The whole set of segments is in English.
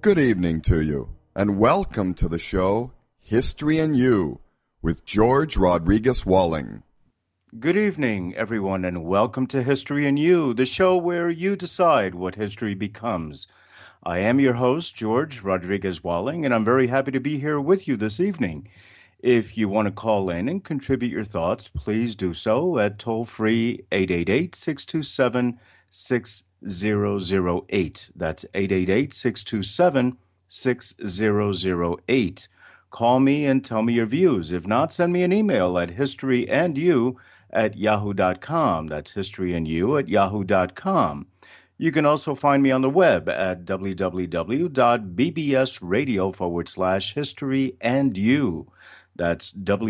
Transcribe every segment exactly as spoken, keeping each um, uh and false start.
Good evening to you, and welcome to the show History and You with George Rodriguez Walling. Good evening, everyone, and welcome to History and You, the show where you decide what history becomes. I am your host, George Rodriguez Walling, and I'm very happy to be here with you this evening. If you want to call in and contribute your thoughts, please do so at toll-free eight eight eight, six two seven, six zero zero eight. That's eight eight eight, six two seven, six zero zero eight. Call me and tell me your views. If not, send me an email at historyandyou at yahoo dot com. That's historyandyou at yahoo dot com. You can also find me on the web at www.bbsradio forward slash history and you. That's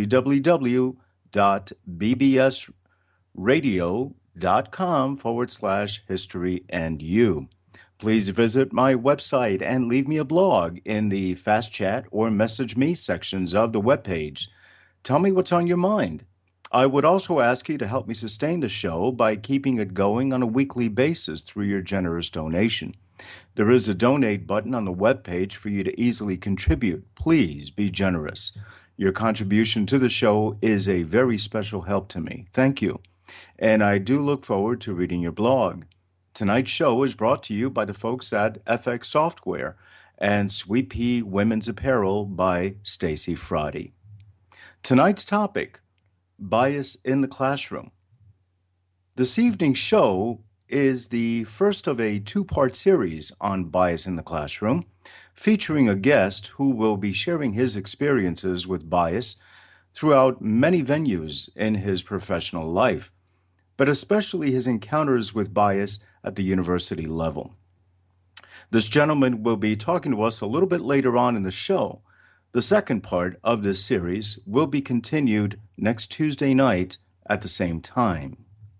www.bbsradio.com forward slash history and you. Please visit my website and leave me a blog in the Fast Chat or Message Me sections of the webpage. Tell me what's on your mind. I would also ask you to help me sustain the show by keeping it going on a weekly basis through your generous donation. There is a donate button on the webpage for you to easily contribute. Please be generous. Your contribution to the show is a very special help to me. Thank you. And I do look forward to reading your blog. Tonight's show is brought to you by the folks at F X Software and Sweet Pea Women's Apparel by Stacy Fraude. Tonight's topic, bias in the classroom. This evening's show is the first of a two-part series on bias in the classroom, featuring a guest who will be sharing his experiences with bias throughout many venues in his professional life, but especially his encounters with bias at the university level. This gentleman will be talking to us a little bit later on in the show. The second part of this series will be continued next Tuesday night at the same time.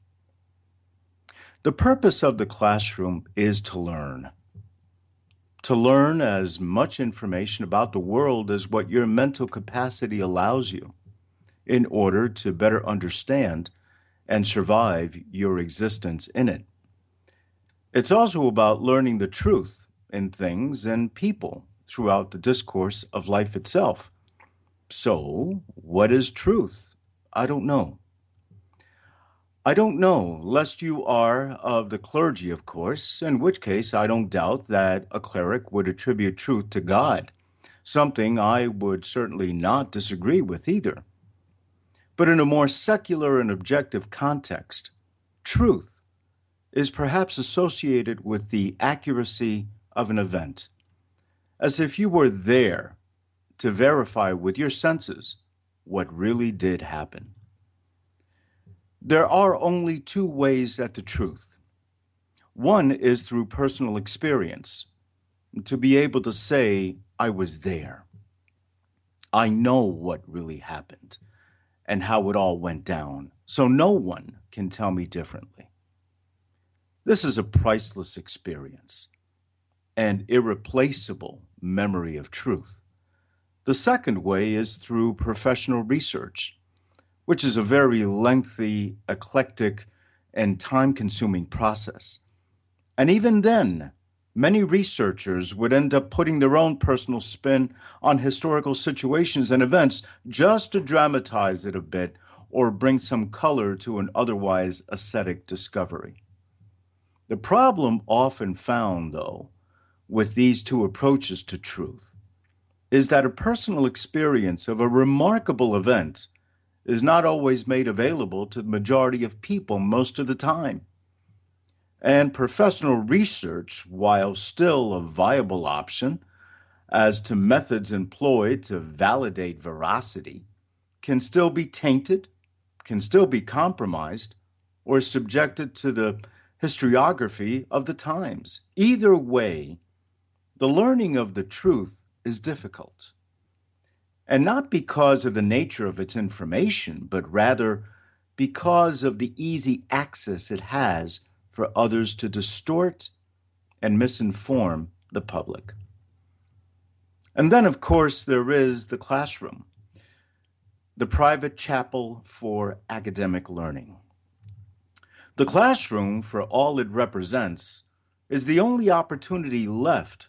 The purpose of the classroom is to learn. To learn as much information about the world as what your mental capacity allows you in order to better understand and survive your existence in it. It's also about learning the truth in things and people throughout the discourse of life itself. So, what is truth? I don't know. I don't know, lest you are of the clergy, of course, in which case I don't doubt that a cleric would attribute truth to God, something I would certainly not disagree with either. But in a more secular and objective context, truth is perhaps associated with the accuracy of an event, as if you were there to verify with your senses what really did happen. There are only two ways at the truth. One is through personal experience, to be able to say, I was there. I know what really happened and how it all went down, so no one can tell me differently. This is a priceless experience, an irreplaceable memory of truth. The second way is through professional research, which is a very lengthy, eclectic, and time-consuming process. And even then, many researchers would end up putting their own personal spin on historical situations and events just to dramatize it a bit or bring some color to an otherwise aesthetic discovery. The problem often found, though, with these two approaches to truth is that a personal experience of a remarkable event is not always made available to the majority of people most of the time. And professional research, while still a viable option as to methods employed to validate veracity, can still be tainted, can still be compromised, or subjected to the historiography of the times. Either way, the learning of the truth is difficult. And not because of the nature of its information, but rather because of the easy access it has for others to distort and misinform the public. And then, of course, there is the classroom, the private chapel for academic learning. The classroom, for all it represents, is the only opportunity left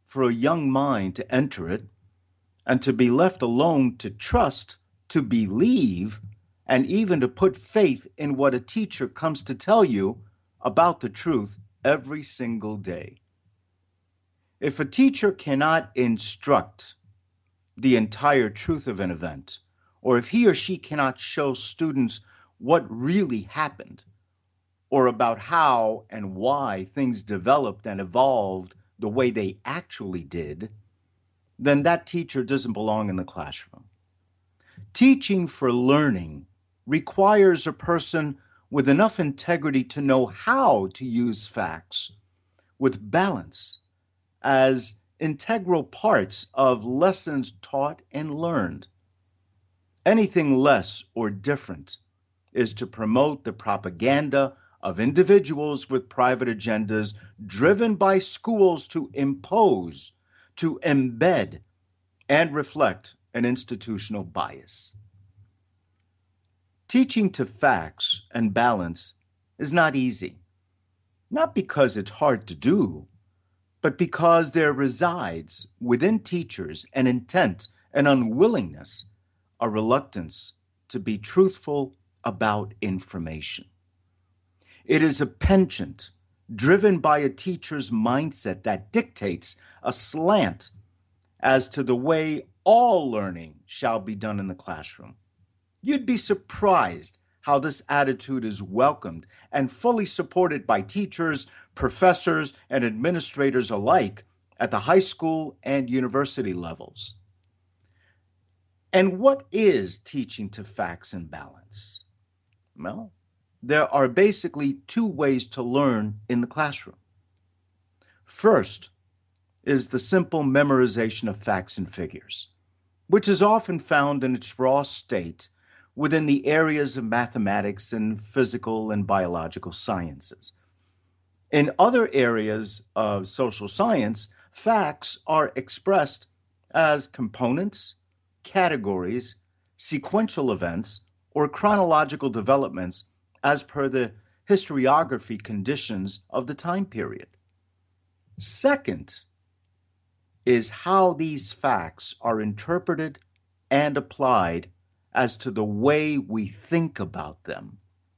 for a young mind to enter it and to be left alone to trust, to believe, and even to put faith in what a teacher comes to tell you about the truth every single day. If a teacher cannot instruct the entire truth of an event, or if he or she cannot show students what really happened, or about how and why things developed and evolved the way they actually did, then that teacher doesn't belong in the classroom. Teaching for learning requires a person with enough integrity to know how to use facts with balance as integral parts of lessons taught and learned. Anything less or different is to promote the propaganda of individuals with private agendas driven by schools to impose, to embed, and reflect an institutional bias. Teaching to facts and balance is not easy, not because it's hard to do, but because there resides within teachers an intent, an unwillingness, a reluctance to be truthful about information. It is a penchant driven by a teacher's mindset that dictates a slant as to the way all learning shall be done in the classroom. You'd be surprised how this attitude is welcomed and fully supported by teachers, professors, and administrators alike at the high school and university levels. And what is teaching to facts and balance? Well, there are basically two ways to learn in the classroom. First is the simple memorization of facts and figures, which is often found in its raw state within the areas of mathematics and physical and biological sciences. In other areas of social science, facts are expressed as components, categories, sequential events, or chronological developments as per the historiography conditions of the time period. Second is how these facts are interpreted and applied as to the way we think about them.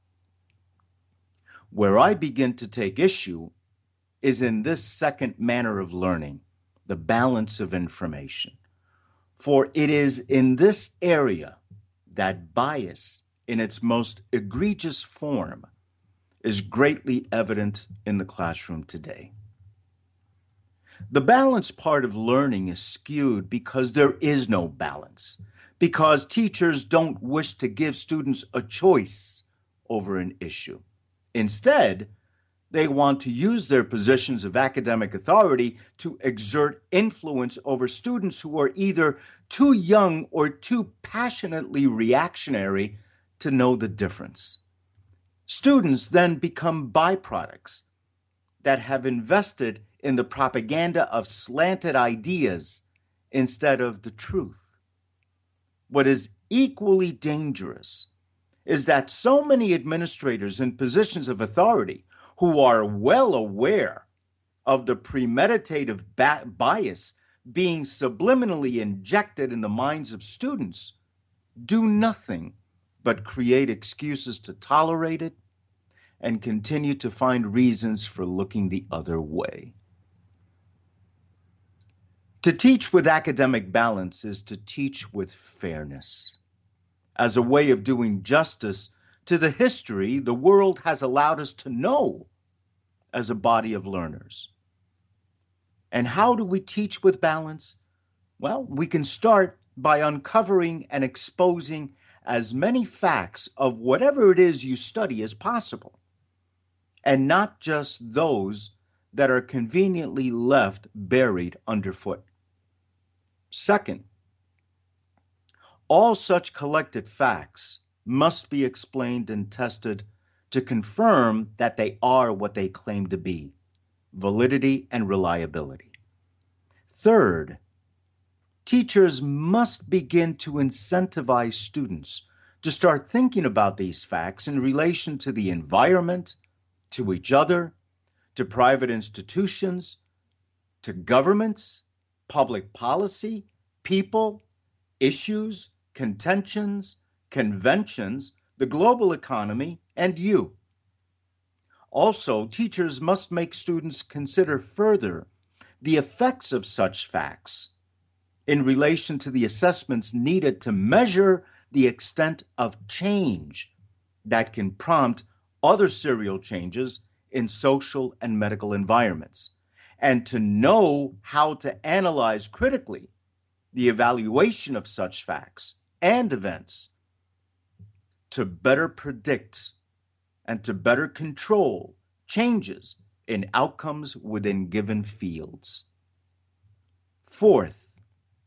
Where I begin to take issue is in this second manner of learning, the balance of information. For it is in this area that bias, in its most egregious form, is greatly evident in the classroom today. The balance part of learning is skewed because there is no balance, because teachers don't wish to give students a choice over an issue. Instead, they want to use their positions of academic authority to exert influence over students who are either too young or too passionately reactionary to know the difference. Students then become byproducts that have invested in the propaganda of slanted ideas instead of the truth. What is equally dangerous is that so many administrators in positions of authority who are well aware of the premeditative ba- bias being subliminally injected in the minds of students do nothing but create excuses to tolerate it and continue to find reasons for looking the other way. To teach with academic balance is to teach with fairness, as a way of doing justice to the history the world has allowed us to know as a body of learners. And how do we teach with balance? Well, we can start by uncovering and exposing as many facts of whatever it is you study as possible, and not just those that are conveniently left buried underfoot. Second, all such collected facts must be explained and tested to confirm that they are what they claim to be, validity and reliability. Third, teachers must begin to incentivize students to start thinking about these facts in relation to the environment, to each other, to private institutions, to governments, public policy, people, issues, contentions, conventions, the global economy, and you. Also, teachers must make students consider further the effects of such facts in relation to the assessments needed to measure the extent of change that can prompt other serial changes in social and medical environments, and to know how to analyze critically the evaluation of such facts and events to better predict and to better control changes in outcomes within given fields. Fourth,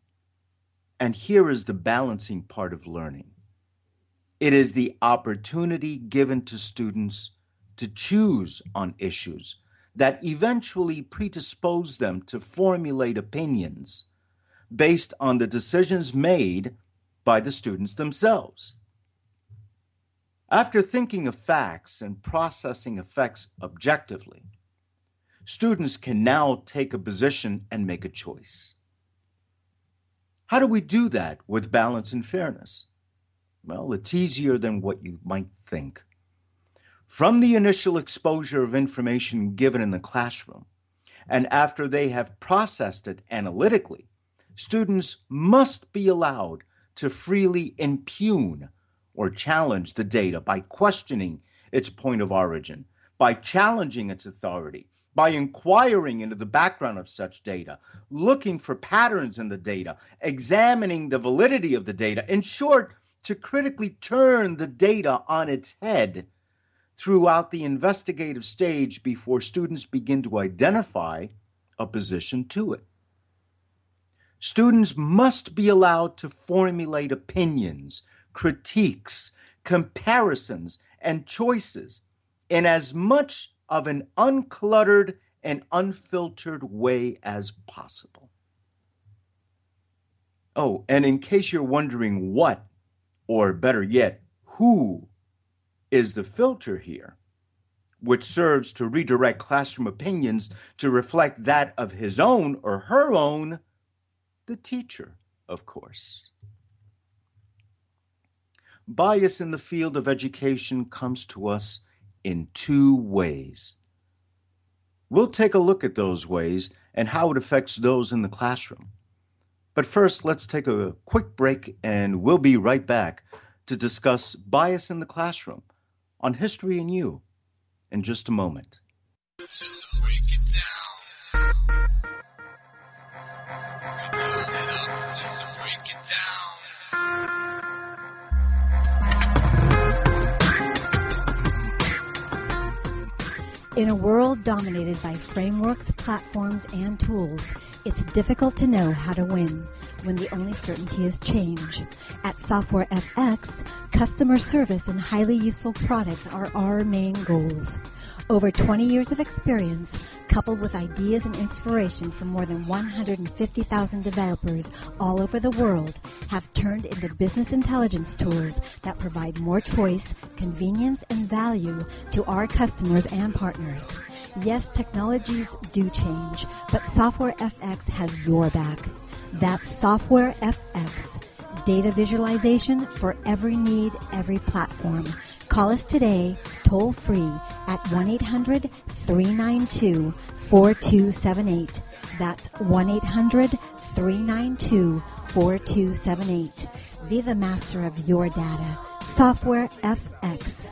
and here is the balancing part of learning, it is the opportunity given to students to choose on issues that eventually predispose them to formulate opinions based on the decisions made by the students themselves. After thinking of facts and processing effects objectively, students can now take a position and make a choice. How do we do that with balance and fairness? Well, it's easier than what you might think. From the initial exposure of information given in the classroom, and after they have processed it analytically, students must be allowed to freely impugn or challenge the data by questioning its point of origin, by challenging its authority, by inquiring into the background of such data, looking for patterns in the data, examining the validity of the data, in short, to critically turn the data on its head throughout the investigative stage before students begin to identify a position to it. Students must be allowed to formulate opinions, critiques, comparisons, and choices in as much of an uncluttered and unfiltered way as possible. Oh, and in case you're wondering what, or better yet, who is the filter here, which serves to redirect classroom opinions to reflect that of his own or her own, the teacher, of course. Bias in the field of education comes to us in two ways. We'll take a look at those ways and how it affects those in the classroom. But first, let's take a quick break, and we'll be right back to discuss bias in the classroom on History and You in just a moment. Just to break it down. We build it up just to break it down. In a world dominated by frameworks, platforms, and tools, it's difficult to know how to win when the only certainty is change. At Software F X, customer service and highly useful products are our main goals. Over twenty years of experience, coupled with ideas and inspiration from more than one hundred fifty thousand developers all over the world, have turned into business intelligence tools that provide more choice, convenience, and value to our customers and partners. Yes, technologies do change, but Software F X has your back. That's Software F X. Data visualization for every need, every platform. Call us today, toll free, at one eight hundred, three nine two, four two seven eight. That's one eight hundred, three nine two, four two seven eight. Be the master of your data. Software F X.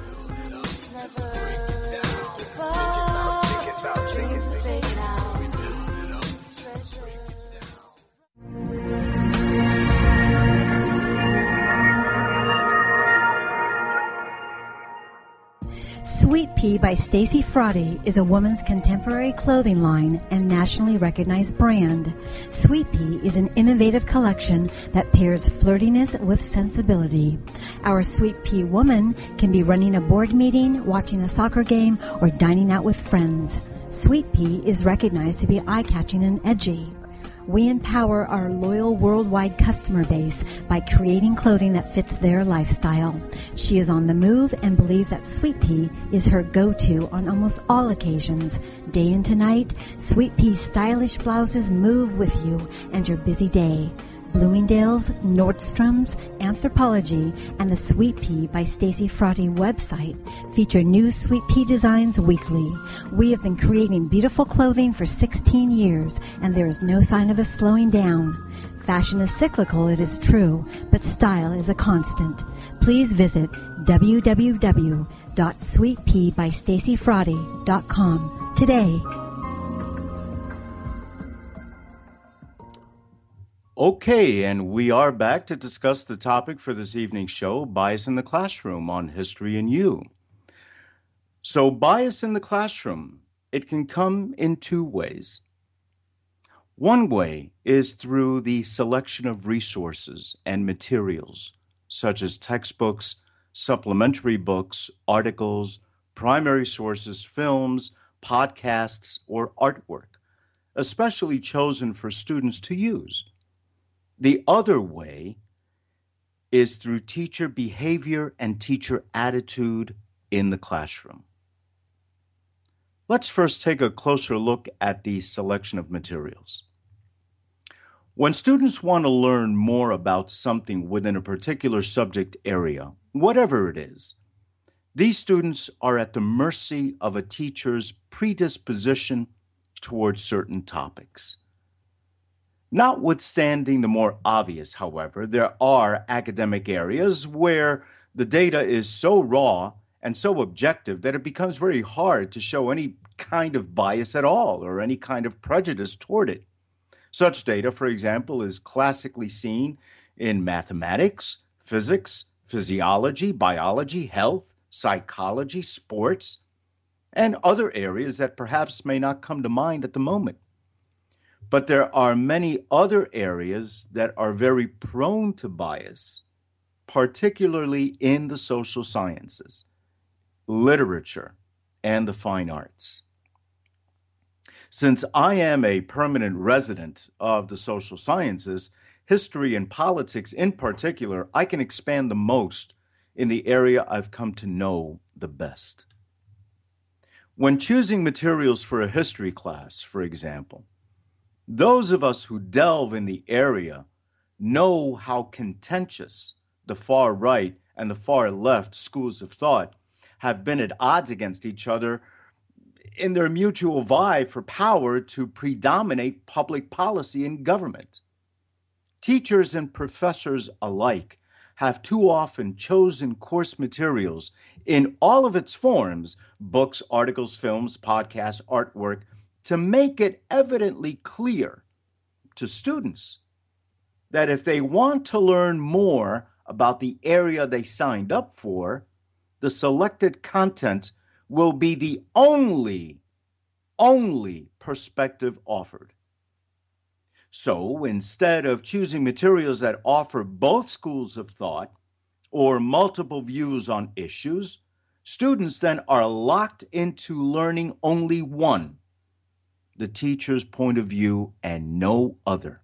Sweet Pea by Stacy Fraude is a woman's contemporary clothing line and nationally recognized brand. Sweet Pea is an innovative collection that pairs flirtiness with sensibility. Our Sweet Pea woman can be running a board meeting, watching a soccer game, or dining out with friends. Sweet Pea is recognized to be eye-catching and edgy. We empower our loyal worldwide customer base by creating clothing that fits their lifestyle. She is on the move and believes that Sweet Pea is her go-to on almost all occasions. Day into night, Sweet Pea's stylish blouses move with you and your busy day. Bloomingdale's, Nordstrom's, Anthropologie, and the Sweet Pea by Stacy Frotty website feature new Sweet Pea designs weekly. We have been creating beautiful clothing for sixteen years, and there is no sign of us slowing down. Fashion is cyclical, it is true, but style is a constant. Please visit w w w dot sweet pea by stacy frotty dot com today. Okay, and we are back to discuss the topic for this evening's show, Bias in the Classroom on History and You. So bias in the classroom, it can come in two ways. One way is through the selection of resources and materials, such as textbooks, supplementary books, articles, primary sources, films, podcasts, or artwork, especially chosen for students to use. The other way is through teacher behavior and teacher attitude in the classroom. Let's first take a closer look at the selection of materials. When students want to learn more about something within a particular subject area, whatever it is, these students are at the mercy of a teacher's predisposition towards certain topics. Notwithstanding the more obvious, however, there are academic areas where the data is so raw and so objective that it becomes very hard to show any kind of bias at all or any kind of prejudice toward it. Such data, for example, is classically seen in mathematics, physics, physiology, biology, health, psychology, sports, and other areas that perhaps may not come to mind at the moment. But there are many other areas that are very prone to bias, particularly in the social sciences, literature, and the fine arts. Since I am a permanent resident of the social sciences, history and politics in particular, I can expand the most in the area I've come to know the best. When choosing materials for a history class, for example, those of us who delve in the area know how contentious the far right and the far left schools of thought have been at odds against each other in their mutual vie for power to predominate public policy and government. Teachers and professors alike have too often chosen course materials in all of its forms, books, articles, films, podcasts, artwork, to make it evidently clear to students that if they want to learn more about the area they signed up for, the selected content will be the only, only perspective offered. So instead of choosing materials that offer both schools of thought or multiple views on issues, students then are locked into learning only one, the teacher's point of view and no other.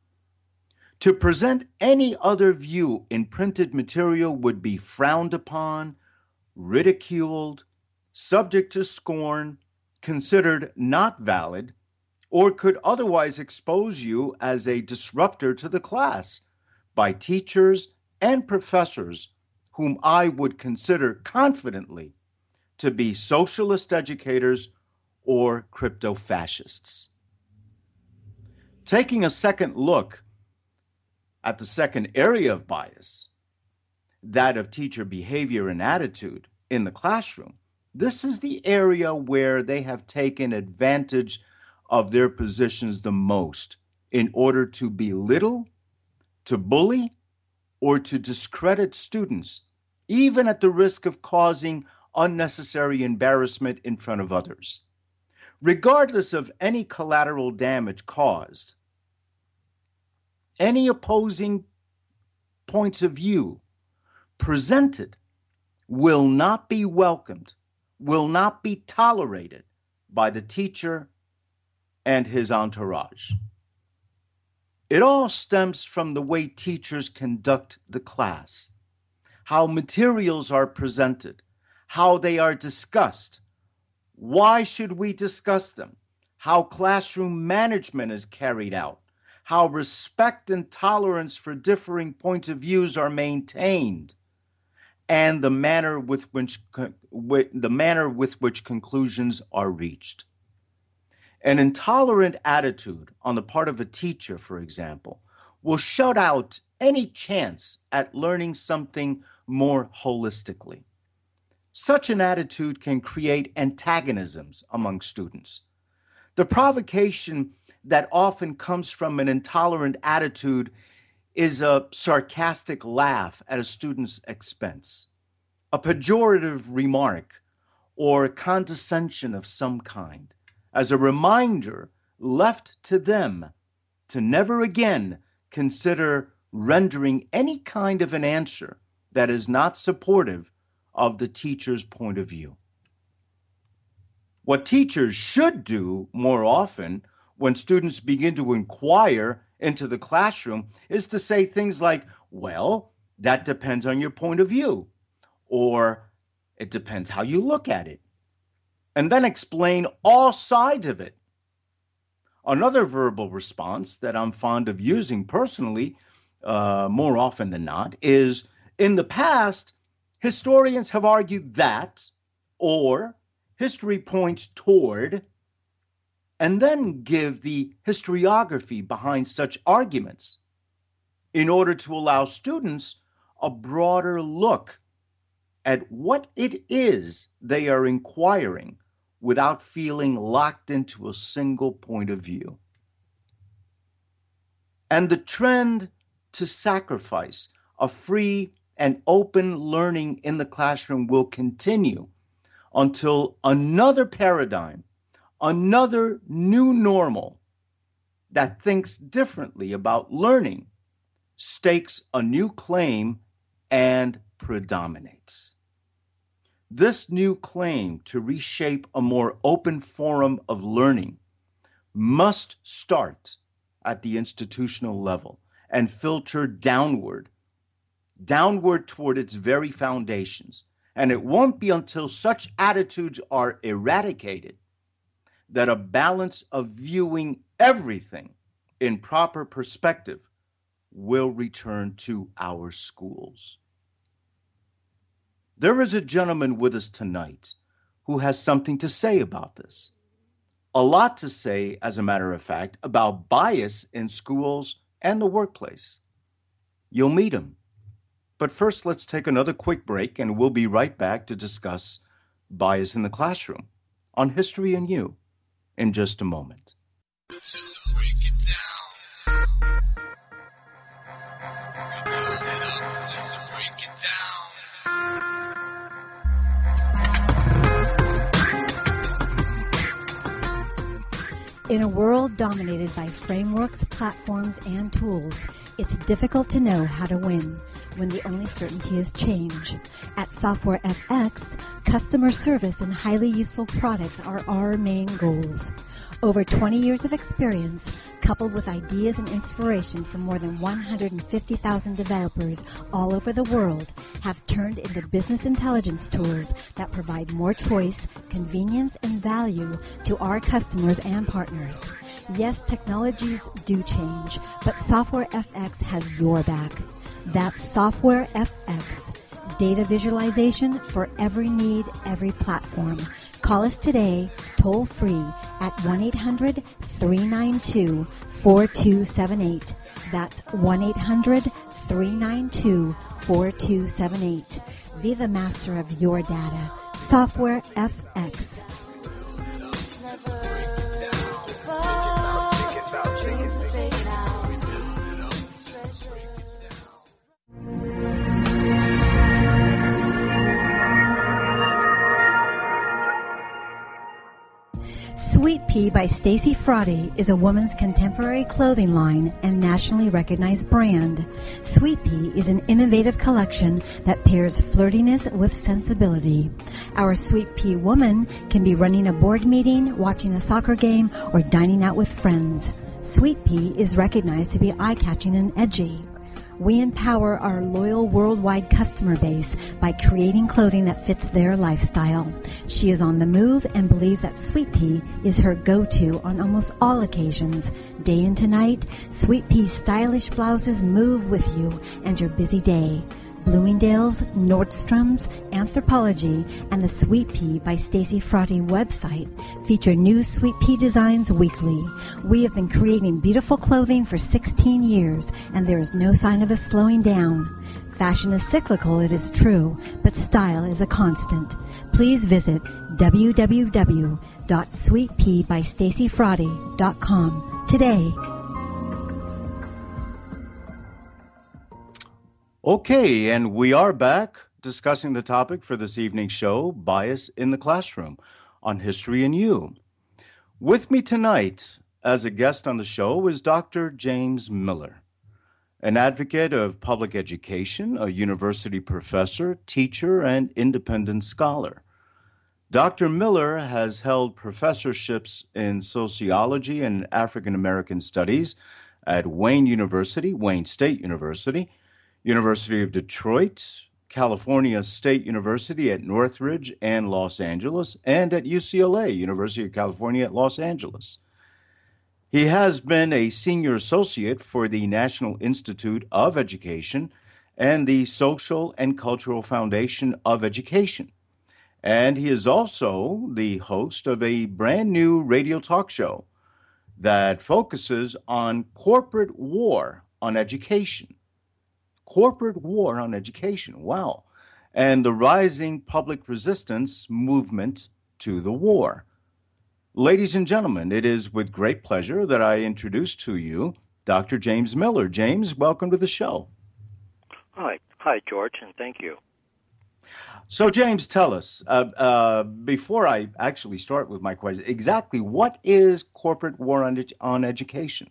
To present any other view in printed material would be frowned upon, ridiculed, subject to scorn, considered not valid, or could otherwise expose you as a disruptor to the class by teachers and professors whom I would consider confidently to be socialist educators or crypto-fascists. Taking a second look at the second area of bias, that of teacher behavior and attitude in the classroom, this is the area where they have taken advantage of their positions the most in order to belittle, to bully, or to discredit students, even at the risk of causing unnecessary embarrassment in front of others. Regardless of any collateral damage caused, any opposing points of view presented will not be welcomed, will not be tolerated by the teacher and his entourage. It all stems from the way teachers conduct the class, how materials are presented, how they are discussed. Why should we discuss them? How classroom management is carried out, how respect and tolerance for differing points of views are maintained, and the manner with which the manner with which conclusions are reached. An intolerant attitude on the part of a teacher, for example, will shut out any chance at learning something more holistically. Such an attitude can create antagonisms among students. The provocation that often comes from an intolerant attitude is a sarcastic laugh at a student's expense, a pejorative remark, or condescension of some kind, as a reminder left to them to never again consider rendering any kind of an answer that is not supportive of the teacher's point of view. What teachers should do more often when students begin to inquire into the classroom is to say things like, well, that depends on your point of view, or it depends how you look at it, and then explain all sides of it. Another verbal response that I'm fond of using personally, uh, more often than not, is, in the past, historians have argued that, or history points toward, and then give the historiography behind such arguments in order to allow students a broader look at what it is they are inquiring without feeling locked into a single point of view. And the trend to sacrifice a free and open learning in the classroom will continue until another paradigm, another new normal that thinks differently about learning stakes a new claim and predominates. This new claim to reshape a more open forum of learning must start at the institutional level and filter downward, downward toward its very foundations. And it won't be until such attitudes are eradicated that a balance of viewing everything in proper perspective will return to our schools. There is a gentleman with us tonight who has something to say about this. A lot to say, as a matter of fact, about bias in schools and the workplace. You'll meet him. But first, let's take another quick break, and we'll be right back to discuss bias in the classroom on History and You in just a moment. Just to break it down. We build it up just to break it down. In a world dominated by frameworks, platforms, and tools, it's difficult to know how to win when the only certainty is change. At Software F X, customer service and highly useful products are our main goals. Over twenty years of experience, coupled with ideas and inspiration from more than one hundred fifty thousand developers all over the world, have turned into business intelligence tools that provide more choice, convenience, and value to our customers and partners. Yes, technologies do change, but Software F X has your back. That's Software F X. Data visualization for every need, every platform. Call us today, toll free, at one eight hundred, three nine two, four two seven eight. That's one eight hundred, three nine two, four two seven eight. Be the master of your data. Software F X. Sweet Pea by Stacy Fraude is a woman's contemporary clothing line and nationally recognized brand. Sweet Pea is an innovative collection that pairs flirtiness with sensibility. Our Sweet Pea woman can be running a board meeting, watching a soccer game, or dining out with friends. Sweet Pea is recognized to be eye-catching and edgy. We empower our loyal worldwide customer base by creating clothing that fits their lifestyle. She is on the move and believes that Sweet Pea is her go-to on almost all occasions. Day into night, Sweet Pea's stylish blouses move with you and your busy day. Bloomingdale's, Nordstrom's, Anthropologie, and the Sweet Pea by Stacy Frotty website feature new Sweet Pea designs weekly. We have been creating beautiful clothing for sixteen years, and there is no sign of us slowing down. Fashion is cyclical, it is true, but style is a constant. Please visit w w w dot sweet pea by stacy frotty dot com today. Okay, and we are back discussing the topic for this evening's show, Bias in the Classroom, on History and You. With me tonight as a guest on the show is Doctor James Miller, an advocate of public education, a university professor, teacher, and independent scholar. Doctor Miller has held professorships in sociology and African American studies at Wayne University, Wayne State University, University of Detroit, California State University at Northridge and Los Angeles, and at U C L A, University of California at Los Angeles. He has been a senior associate for the National Institute of Education and the Social and Cultural Foundation of Education. And he is also the host of a brand new radio talk show that focuses on corporate war on education. Corporate war on education, wow. And the rising public resistance movement to the war. Ladies and gentlemen, it is with great pleasure that I introduce to you Doctor James Miller. James, welcome to the show. Hi. Hi, George, and thank you. So, James, tell us, uh, uh, before I actually start with my question, exactly what is corporate war on, ed- on education?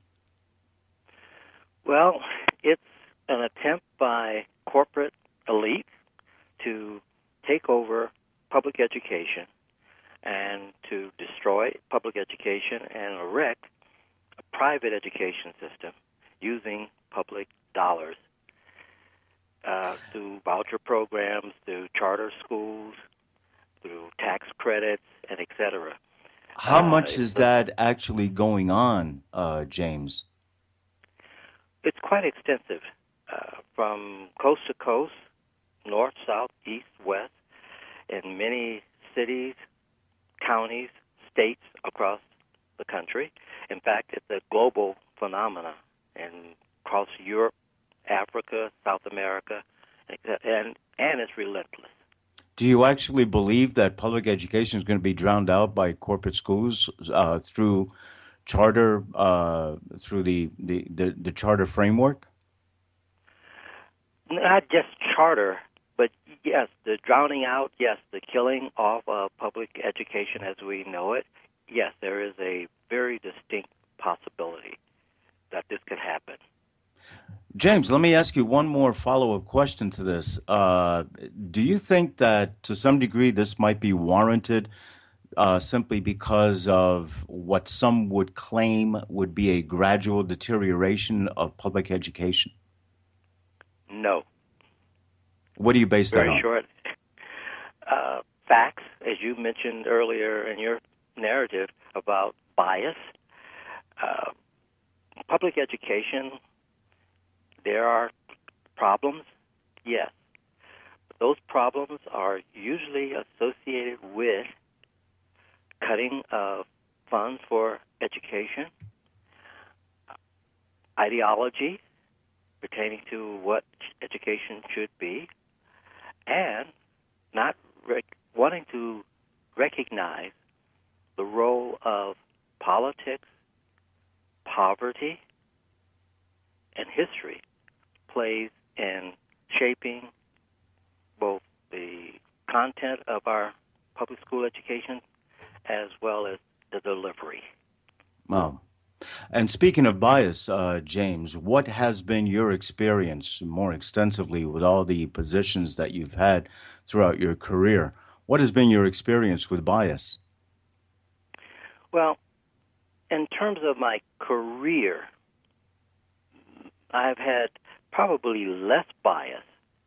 Well, it's an attempt by corporate elites to take over public education and to destroy public education and erect a private education system using public dollars uh, through voucher programs, through charter schools, through tax credits, and et cetera. How Uh, much it's is a- that actually going on, uh, James? It's quite extensive, uh, from coast to coast, north, south, east, west, in many cities, counties, states across the country. In fact, it's a global phenomenon, and across Europe, Africa, South America, and and it's relentless. Do you actually believe that public education is going to be drowned out by corporate schools uh, through charter, uh, through the, the, the, the charter framework? Not just charter, but yes, the drowning out, yes, the killing off of public education as we know it, yes, there is a very distinct possibility that this could happen. James, let me ask you one more follow-up question to this. Uh, do you think that to some degree this might be warranted uh, simply because of what some would claim would be a gradual deterioration of public education? No. What do you base that Very on? short. Uh, facts, as you mentioned earlier in your narrative about bias. Uh, public education, there are problems, yes. But those problems are usually associated with cutting of funds for education, ideology pertaining to what education should be, and not rec- wanting to recognize the role of politics, poverty, and history plays in shaping both the content of our public school education as well as the delivery. Wow. And speaking of bias, uh, James, what has been your experience more extensively with all the positions that you've had throughout your career? What has been your experience with bias? Well, in terms of my career, I've had probably less bias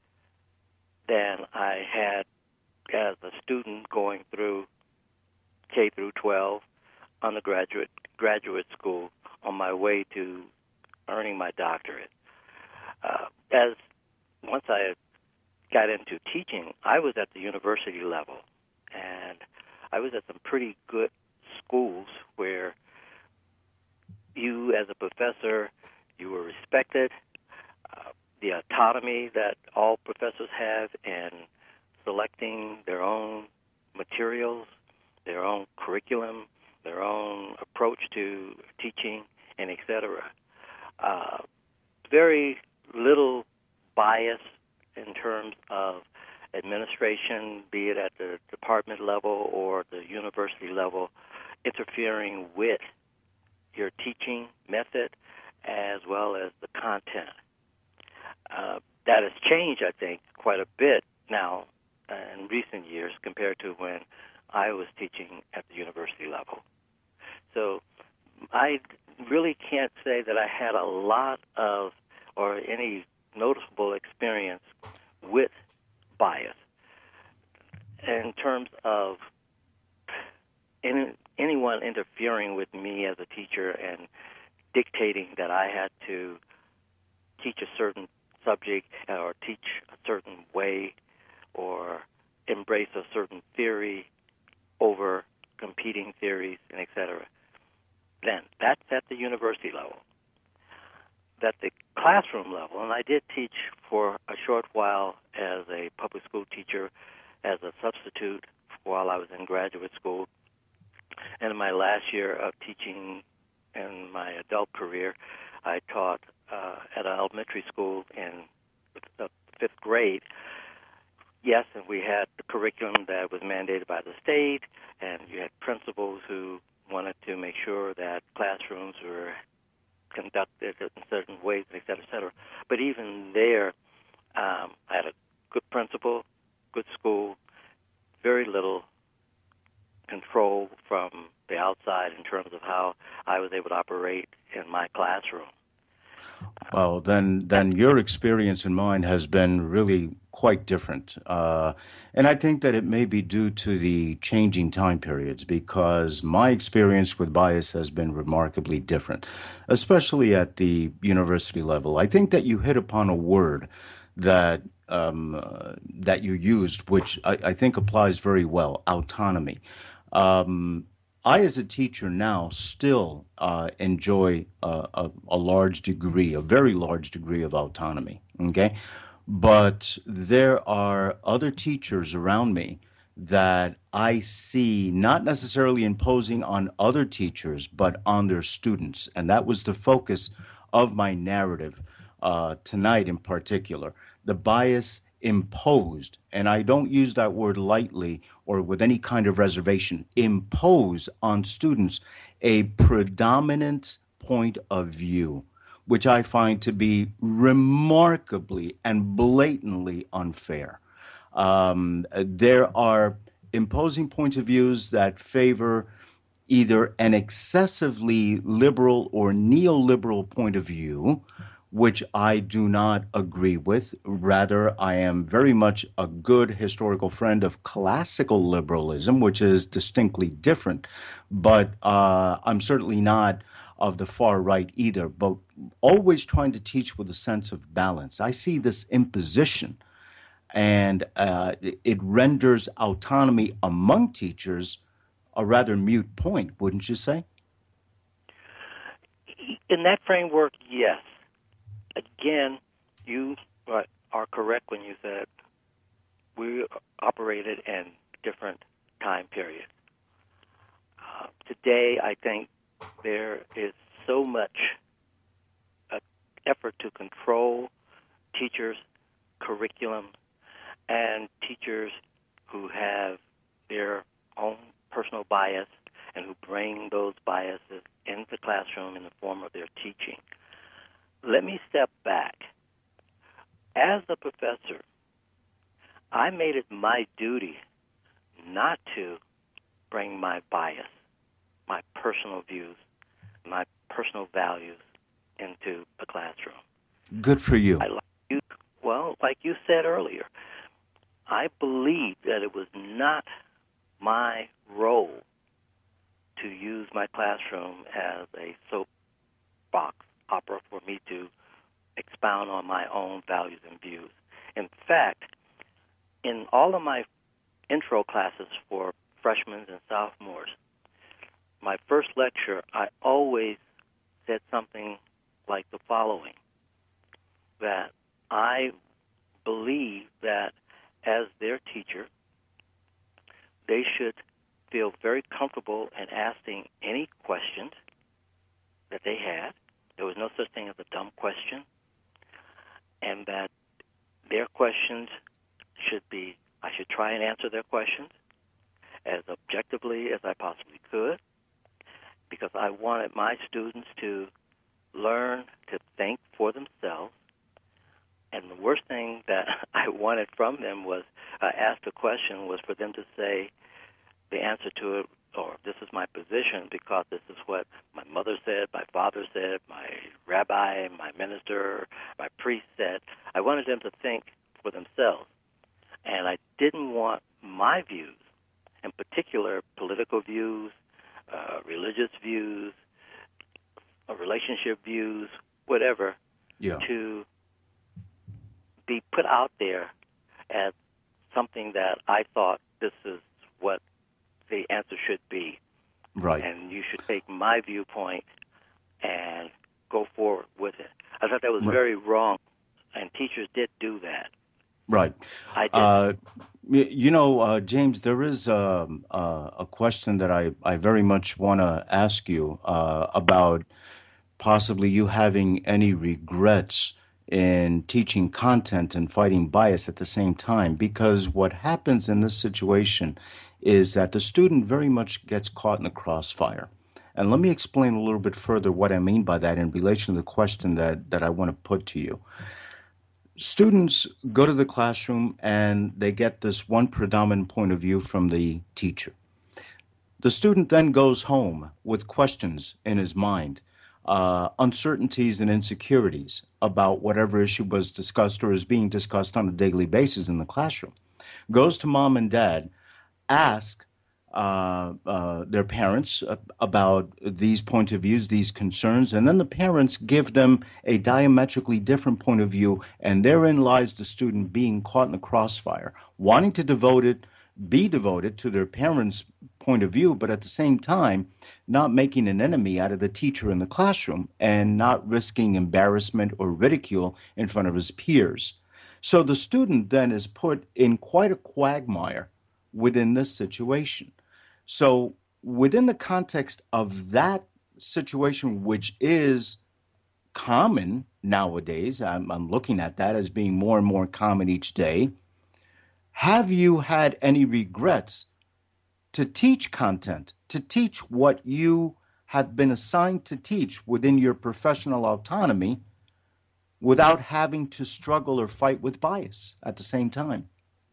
than I had as a student going through K through twelve, undergraduate, graduate school, on my way to earning my doctorate. Uh, as once I got into teaching, I was at the university level, and I was at some pretty good schools where you, as a professor, you were respected. Uh, the autonomy that all professors have in selecting their own materials, their own curriculum, their own approach to teaching, and et cetera. Uh, very little bias in terms of administration, be it at the department level or the university level, interfering with your teaching method as well as the content. Uh, that has changed, I think, quite a bit now in recent years compared to when I was teaching at the university level. So I really can't say that I had a lot of or any noticeable experience with bias in terms of any, anyone interfering with me as a teacher and dictating that I had to teach a certain subject or teach a certain way or embrace a certain theory over competing theories, and et cetera. Then that's at the university level. At the classroom level, and I did teach for a short while as a public school teacher, as a substitute while I was in graduate school. And in my last year of teaching in my adult career, I taught uh, at an elementary school in the fifth grade. Yes, and we had the curriculum that was mandated by the state, and you had principals who wanted to make sure that classrooms were conducted in certain ways, et cetera, et cetera. But even there, um, I had a good principal, good school, very little control from the outside in terms of how I was able to operate in my classroom. Well, then, then your experience and mine has been really quite different. Uh, and I think that it may be due to the changing time periods, because my experience with bias has been remarkably different, especially at the university level. I think that you hit upon a word that um, uh, that you used, which I, I think applies very well: autonomy. Um, I, as a teacher now, still uh, enjoy a, a, a large degree, a very large degree of autonomy. Okay, but there are other teachers around me that I see not necessarily imposing on other teachers, but on their students, and that was the focus of my narrative uh, tonight in particular. The bias imposed, and I don't use that word lightly or with any kind of reservation, impose on students a predominant point of view, which I find to be remarkably and blatantly unfair. Um, there are imposing points of views that favor either an excessively liberal or neoliberal point of view, which I do not agree with. Rather, I am very much a good historical friend of classical liberalism, which is distinctly different. But uh, I'm certainly not of the far right either, but always trying to teach with a sense of balance. I see this imposition, and uh, it renders autonomy among teachers a rather mute point, wouldn't you say? In that framework, yes. Again, you are correct when you said we operated in different time periods. Uh, today, I think there is so much uh, effort to control teachers' curriculum and teachers who have their own personal bias and who bring those biases into the classroom in the form of their teaching. Let me step back. As a professor, I made it my duty not to bring my bias, my personal views, my personal values into the classroom. Good for you. I like you. Well, like you said earlier, I believe that it was not my role to use my classroom as a soapbox opera for me to expound on my own values and views. In fact, in all of my intro classes for freshmen and sophomores, my first lecture, I always said something like the following, that I believe that as their teacher, they should feel very comfortable in asking any questions that they had. There was no such thing as a dumb question, and that their questions should be, I should try and answer their questions as objectively as I possibly could, because I wanted my students to learn to think for themselves. And the worst thing that I wanted from them was, I asked a question, was for them to say the answer to it, or this is my position because this is what my mother said, my father said, my rabbi, my minister, my priest said. I wanted them to think for themselves. And I didn't want my views, in particular political views, uh, religious views, uh, relationship views, whatever, Yeah. to be put out there as something that I thought this is what the answer should be. Right. And you should take my viewpoint and go forward with it. I thought that was Right. very wrong, and teachers did do that. Right. I did. Uh, y- you know, uh, James, there is um, uh, a question that I, I very much want to ask you uh, about possibly you having any regrets in teaching content and fighting bias at the same time, because what happens in this situation is that the student very much gets caught in the crossfire. And let me explain a little bit further what I mean by that in relation to the question that, that I want to put to you. Students go to the classroom and they get this one predominant point of view from the teacher. The student then goes home with questions in his mind, uh, uncertainties and insecurities about whatever issue was discussed or is being discussed on a daily basis in the classroom. Goes to mom and dad, ask uh, uh, their parents uh, about these points of views, these concerns, and then the parents give them a diametrically different point of view, and therein lies the student being caught in the crossfire, wanting to devote it, be devoted to their parents' point of view, but at the same time, not making an enemy out of the teacher in the classroom and not risking embarrassment or ridicule in front of his peers. So the student then is put in quite a quagmire within this situation. So within the context of that situation, which is common nowadays, I'm, I'm looking at that as being more and more common each day, have you had any regrets to teach content, to teach what you have been assigned to teach within your professional autonomy without having to struggle or fight with bias at the same time?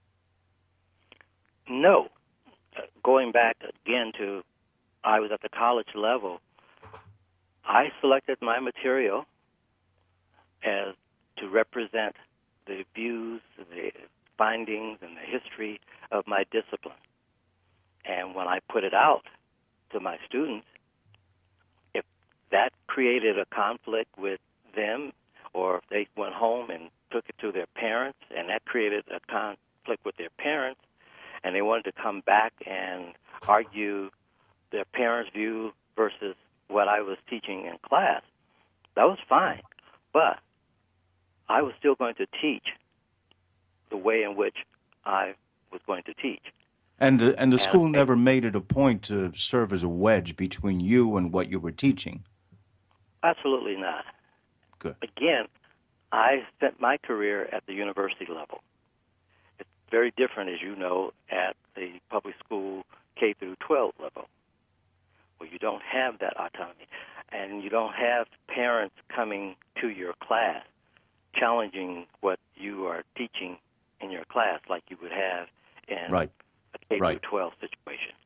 No. Uh, going back again to, I was at the college level, I selected my material as to represent the views, the findings, and the history of my discipline. And when I put it out to my students, if that created a conflict with them, or if they went home and took it to their parents, and that created a conflict with their parents, and they wanted to come back and argue their parents' view versus what I was teaching in class, that was fine. But I was still going to teach the way in which I was going to teach. And the, and the And school I- never made it a point to serve as a wedge between you and what you were teaching. Absolutely not. Good. Again, I spent my career at the university level. It's very different, as you know, at the public school K through twelve level, where you don't have that autonomy, and you don't have parents coming to your class challenging what you are teaching in your class like you would have in Right. a K Right. through twelve situation.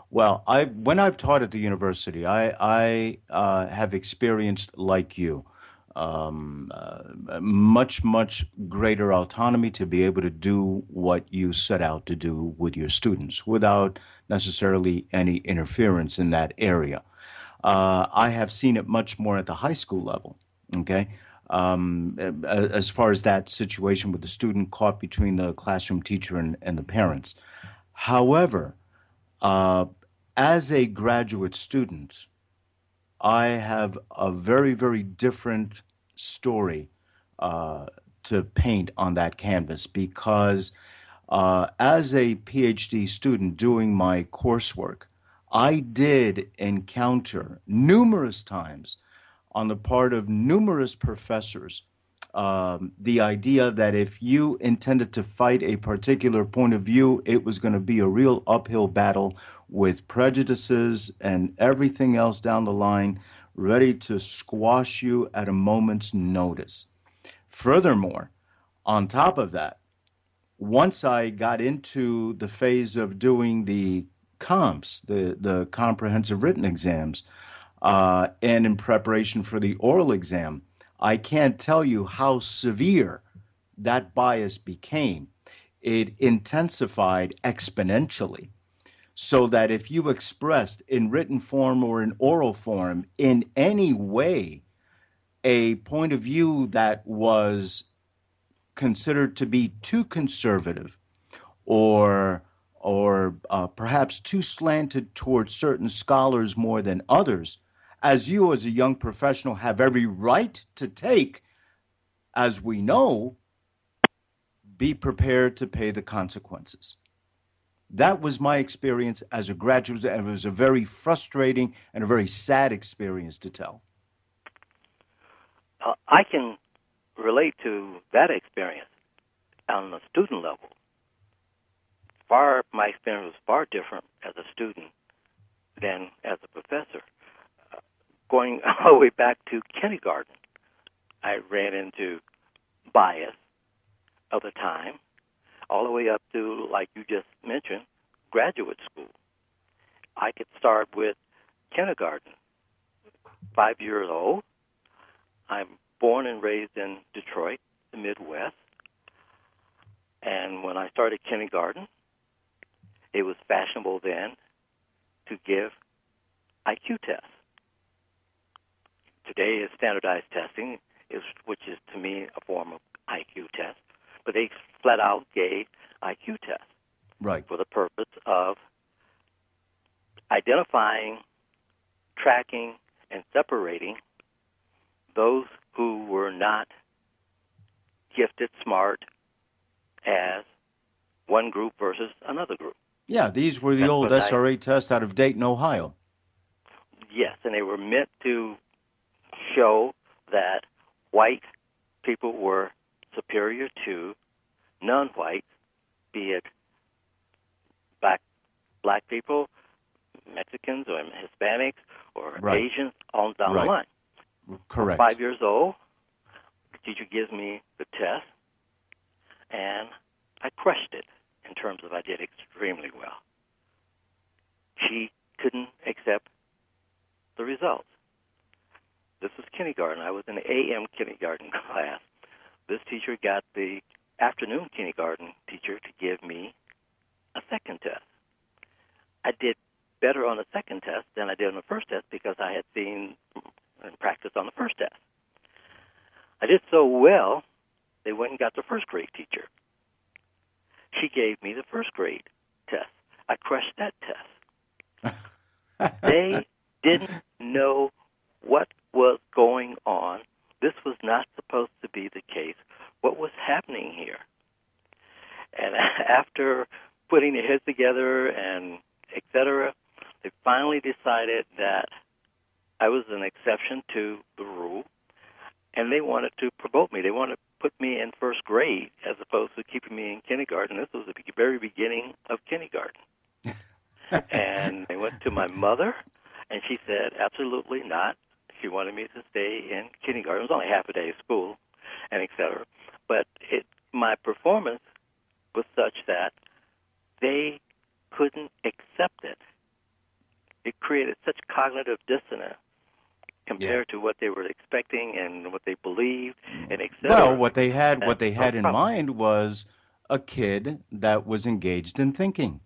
Well, I when I've taught at the university, I I uh, have experienced like you, um, uh, much much greater autonomy to be able to do what you set out to do with your students without necessarily any interference in that area. Uh, I have seen it much more at the high school level. Okay. Um, a- as far as that situation with the student caught between the classroom teacher and, and the parents. However, uh, as a graduate student, I have a very, very different story uh, to paint on that canvas because uh, as a PhD student doing my coursework, I did encounter numerous times on the part of numerous professors um, the idea that if you intended to fight a particular point of view, it was going to be a real uphill battle with prejudices and everything else down the line, ready to squash you at a moment's notice. Furthermore, on top of that, once I got into the phase of doing the comps, the, the comprehensive written exams, uh, and in preparation for the oral exam, I can't tell you how severe that bias became. It intensified exponentially. So that if you expressed in written form or in oral form in any way a point of view that was considered to be too conservative or or uh, perhaps too slanted towards certain scholars more than others, as you as a young professional have every right to take, as we know, be prepared to pay the consequences. That was my experience as a graduate, and it was a very frustrating and a very sad experience to tell. Uh, I can relate to that experience on the student level. Far, my experience was far different as a student than as a professor. Uh, going all the way back to kindergarten, I ran into bias of the time, all the way up to, like you just mentioned, graduate school. I could start with kindergarten. Five years old. I'm born and raised in Detroit, the Midwest. And when I started kindergarten, it was fashionable then to give I Q tests. Today is standardized testing, is, which is to me a form of I Q test. But they flat out gave I Q tests. Right. For the purpose of identifying, tracking, and separating those who were not gifted, smart, as one group versus another group. Yeah, these were the That's old what S R A tests out of Dayton, Ohio. Yes, and they were meant to show that white people were superior to non-white, be it black black people, Mexicans, or Hispanics, or Right. Asians, on down Right. the line. Correct. Five years old, the teacher gives me the test, and I crushed it in terms of I did extremely well. She couldn't accept the results. This was kindergarten. I was in the A M kindergarten class. This teacher got the afternoon kindergarten teacher to give me a second test. I did better on the second test than I did on the first test because I had seen and practiced on the first test. I did so well, they went and got the first grade teacher. She gave me the first grade test. I crushed that test. They didn't know what was going on. This was not supposed to be the case. What was happening here? And after putting their heads together and et cetera, they finally decided that I was an exception to the rule, and they wanted to promote me. They wanted to put me in first grade as opposed to keeping me in kindergarten. This was the very beginning of kindergarten. And they went to my mother, and she said, absolutely not. She wanted me to stay in kindergarten. It was only half a day of school, and et cetera. But it, my performance was such that they couldn't accept it. cognitive dissonance compared to what they were expecting and what they believed, and et cetera. Well, what they had what That's they no had in problem. mind was a kid that was engaged in thinking.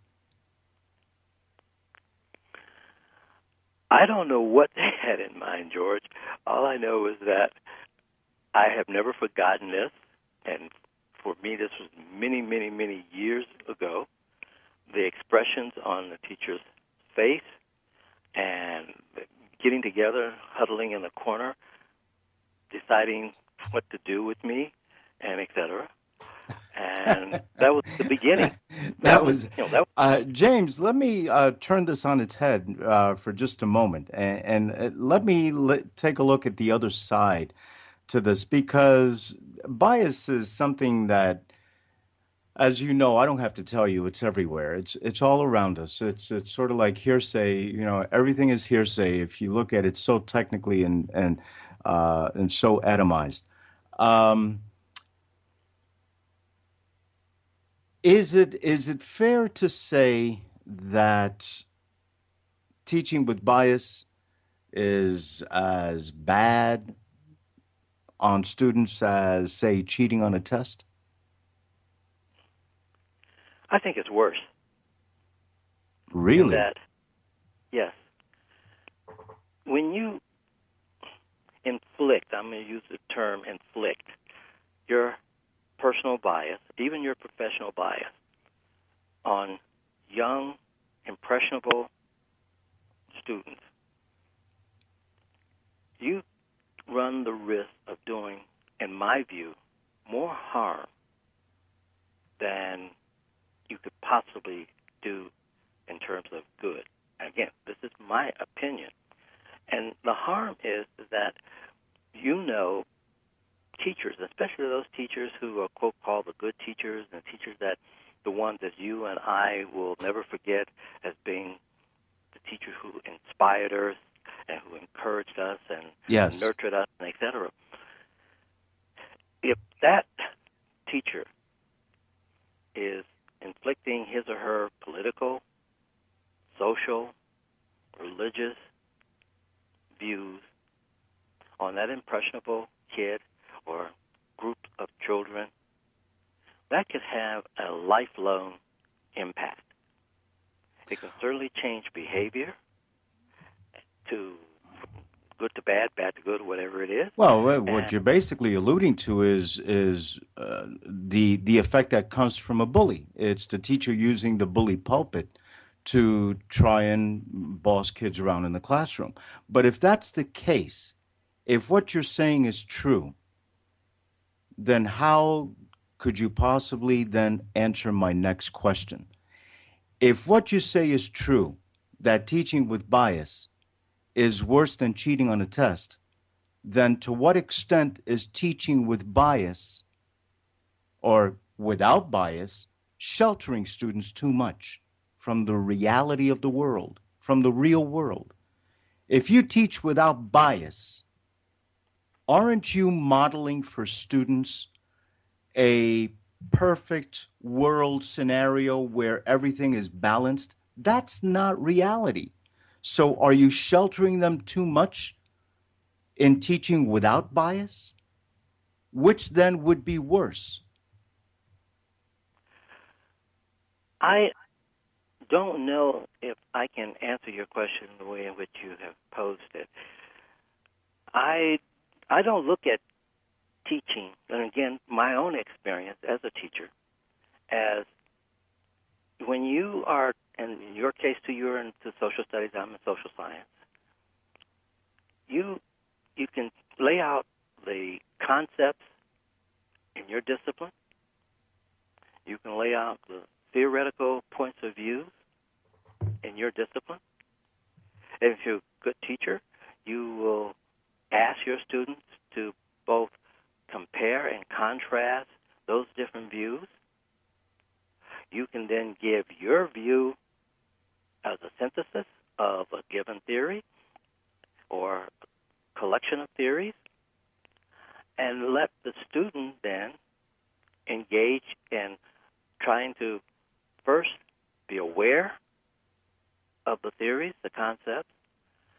I don't know what they had in mind, George. All I know is that I have never forgotten this, and for me this was many, many, many years ago. The expressions on the teacher's face and getting together, huddling in a corner, deciding what to do with me, and et cetera. And that was the beginning. that, That was, was, you know, that uh, James. Let me uh, turn this on its head uh, for just a moment, and, and uh, let me le- take a look at the other side to this, because bias is something that, as you know, I don't have to tell you, it's everywhere. It's it's all around us. It's it's sort of like hearsay. You know, everything is hearsay if you look at it so technically and and uh, and so atomized. Um, is it is it fair to say that teaching with bias is as bad on students as, say, cheating on a test? I think it's worse. In Really? that, yes. When you inflict, I'm going to use the term inflict, your personal bias, even your professional bias, on young, impressionable students, you run the risk of doing, in my view, more harm than you could possibly do in terms of good. Again, this is my opinion. And the harm is that you know teachers, especially those teachers who are, quote, called the good teachers, and teachers that the ones that you and I will never forget as being the teachers who inspired us and who encouraged us and Yes. nurtured us, and et cetera. If that teacher is inflicting his or her political, social, religious views on that impressionable kid or group of children, that could have a lifelong impact. It can certainly change behavior to good to bad, bad to good, whatever it is. Well, wha- what And- you're basically alluding to is is uh, the the effect that comes from a bully. It's the teacher using the bully pulpit to try and boss kids around in the classroom. But if that's the case, if what you're saying is true, then how could you possibly then answer my next question? If what you say is true, that teaching with bias is worse than cheating on a test, then to what extent is teaching with bias or without bias sheltering students too much from the reality of the world, from the real world? If you teach without bias, aren't you modeling for students a perfect world scenario where everything is balanced? That's not reality. So are you sheltering them too much in teaching without bias? Which then would be worse? I don't know if I can answer your question the way in which you have posed it. I I don't look at teaching, and again, my own experience as a teacher, as when you are, and in your case too, you're into social studies, I'm in social science, you you can lay out the concepts in your discipline. You can lay out the theoretical points of view in your discipline. And if you're a good teacher, you will ask your students to both compare and contrast those different views. You can then give your view as a synthesis of a given theory or collection of theories, and let the student then engage in trying to first be aware of the theories, the concepts,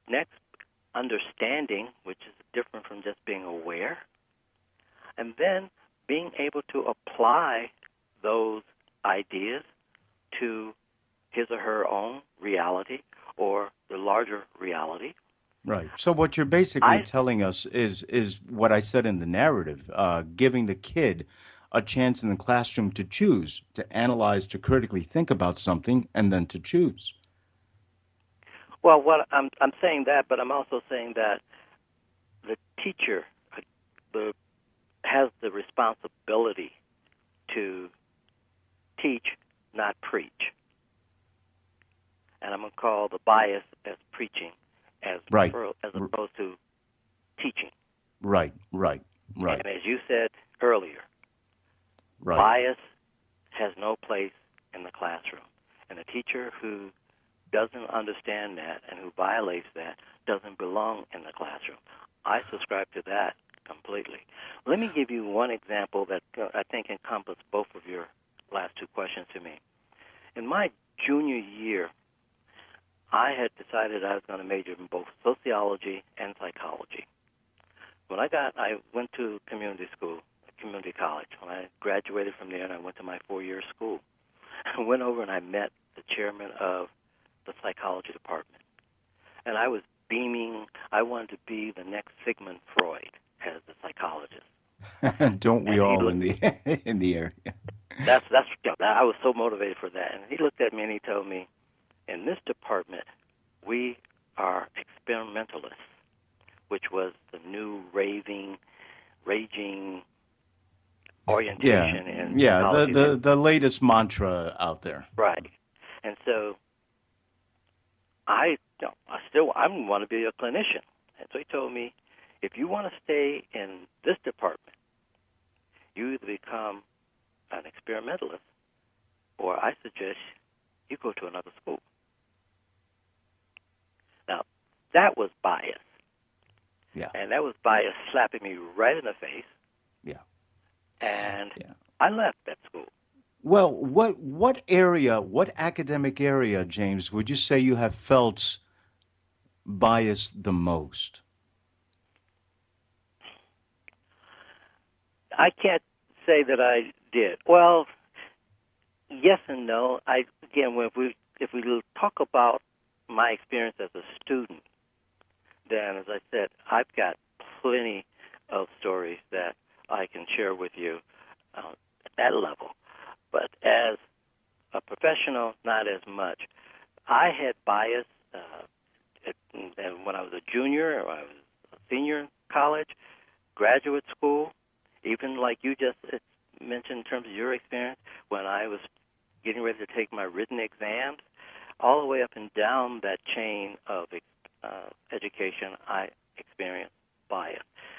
next, understanding, which is different from just being aware. And then being able to apply those ideas to his or her own reality or the larger reality. Right. So what you're basically I- telling us is is what I said in the narrative, uh, giving the kid a chance in the classroom to choose, to analyze, to critically think about something, and then to choose. Well, what I'm I'm saying that, but I'm also saying that the teacher uh, the has the responsibility to teach, not preach. And I'm going to call the bias as preaching, as Right. pro- as opposed to teaching. Right, right, right, And as you said earlier, right. bias has no place in the classroom. And a teacher who doesn't understand that and who violates that doesn't belong in the classroom. I subscribe to that completely. Let me give you one example that uh, I think encompasses both of your last two questions to me. In my junior year, I had decided I was going to major in both sociology and psychology. When I got, I went to community school, community college. When I graduated from there, and I went to my four-year school, I went over and I met the chairman of the psychology department. And I was beaming. I wanted to be the next Sigmund Freud as the psychologist. Don't we And he all looked- in the in the area? That's that's. Yeah, I was so motivated for that. And he looked at me and he told me, "In this department, we are experimentalists," which was the new raving, raging Yeah, orientation in yeah. The, psychology. the the latest mantra out there. Right. And so I, you know, I still I want to be a clinician. And so he told me, if you want to stay in this department, you either become an experimentalist, or I suggest you go to another school. Now, that was bias. Yeah. And that was bias slapping me right in the face. Yeah. And Yeah. I left that school. Well, what what area, what academic area, James, would you say you have felt bias the most? I can't say that I did. Well, yes and no. I again, if we if we talk about my experience as a student, then as I said, I've got plenty of stories that I can share with you uh, at that level. But as a professional, not as much. I had bias uh, at, and when I was a junior or I was a senior in college, graduate school, even like you just mentioned in terms of your experience, when I was getting ready to take my written exams, all the way up and down that chain of uh, education, I experienced bias.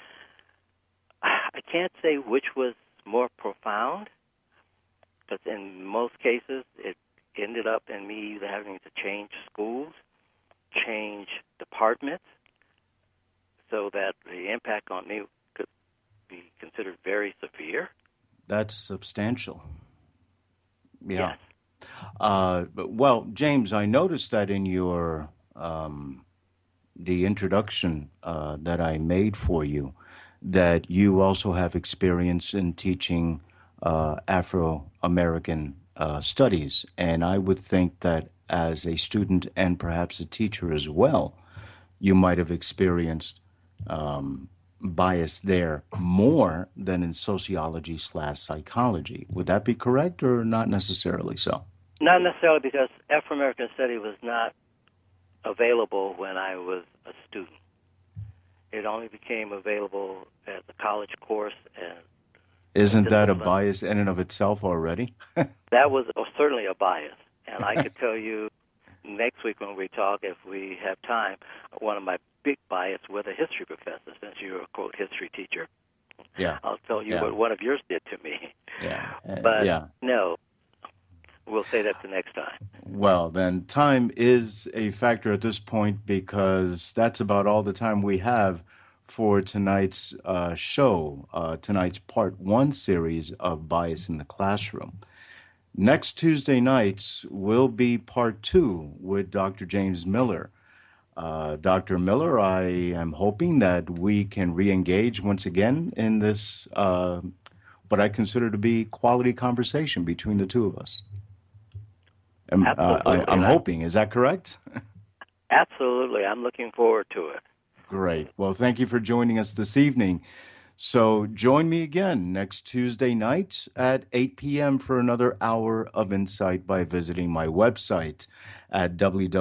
I can't say which was more profound, because in most cases it ended up in me either having to change schools, change departments, so that the impact on me could be considered very severe. That's substantial. Yeah. Yes. Uh, but- well, James, I noticed that in your um, the introduction uh, that I made for you, that you also have experience in teaching uh, Afro-American uh, studies, and I would think that as a student and perhaps a teacher as well, you might have experienced um, bias there more than in sociology slash psychology. Would that be correct, or not necessarily so? Not necessarily, because Afro-American study was not available when I was a student. It only became available as a college course, and Isn't that a discipline. bias in and of itself already? that was oh, certainly a bias. And I could tell you next week when we talk, if we have time, one of my big bias with a history professor, since you're a, quote, history teacher. Yeah. I'll tell you Yeah. what one of yours did to me. Yeah. Uh, But yeah. no, we'll say that the next time. Well, then time is a factor at this point, because that's about all the time we have for tonight's uh, show, uh, tonight's part one series of Bias in the Classroom. Next Tuesday nights will be part two with Doctor James Miller. Uh, Doctor Miller, I am hoping that we can re-engage once again in this, uh, what I consider to be quality conversation between the two of us. Um, uh, I, I'm hoping. Is that correct? Absolutely. I'm looking forward to it. Great. Well, thank you for joining us this evening. So join me again next Tuesday night at eight p.m. for another hour of insight by visiting my website at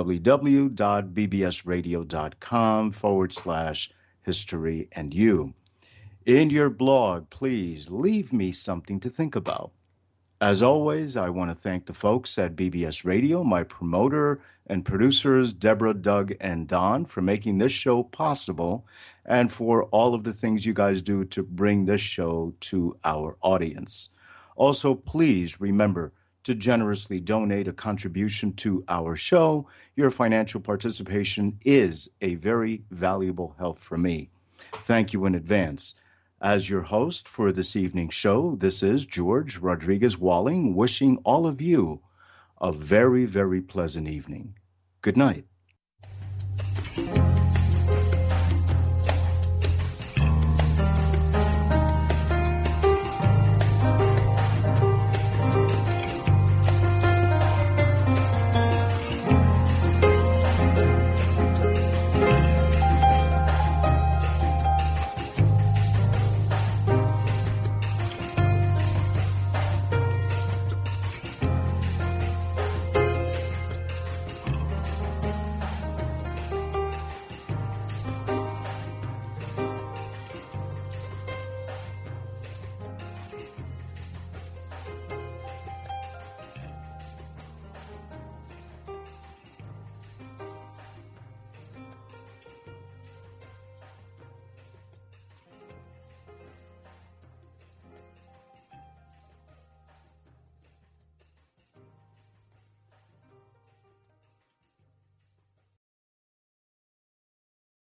www.bbsradio.com forward slash history and you. In your blog, please leave me something to think about. As always, I want to thank the folks at B B S Radio, my promoter and producers, Deborah, Doug, and Don, for making this show possible and for all of the things you guys do to bring this show to our audience. Also, please remember to generously donate a contribution to our show. Your financial participation is a very valuable help for me. Thank you in advance. As your host for this evening's show, this is George Rodriguez Walling, wishing all of you a very, very pleasant evening. Good night.